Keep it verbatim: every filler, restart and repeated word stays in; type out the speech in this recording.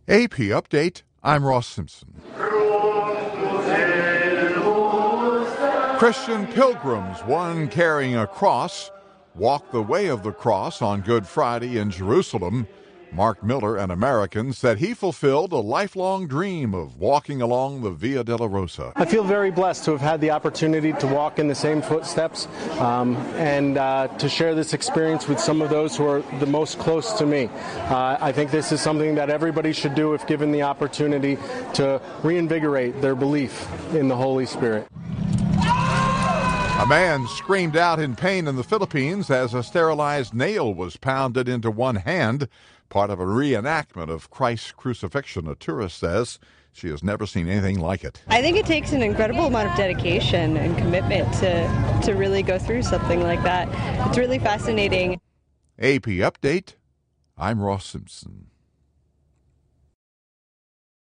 A P Update, I'm Ross Simpson. Christian pilgrims, one carrying a cross, walked the way of the cross on Good Friday in Jerusalem. Mark Miller, an American, said he fulfilled a lifelong dream of walking along the Via Dolorosa. I feel very blessed to have had the opportunity to walk in the same footsteps um, and uh, to share this experience with some of those who are the most close to me. Uh, I think this is something that everybody should do if given the opportunity to reinvigorate their belief in the Holy Spirit. A man screamed out in pain in the Philippines as a sterilized nail was pounded into one hand, part of a reenactment of Christ's crucifixion. A tourist says she has never seen anything like it. I think it takes an incredible amount of dedication and commitment to, to really go through something like that. It's really fascinating. A P Update, I'm Ross Simpson.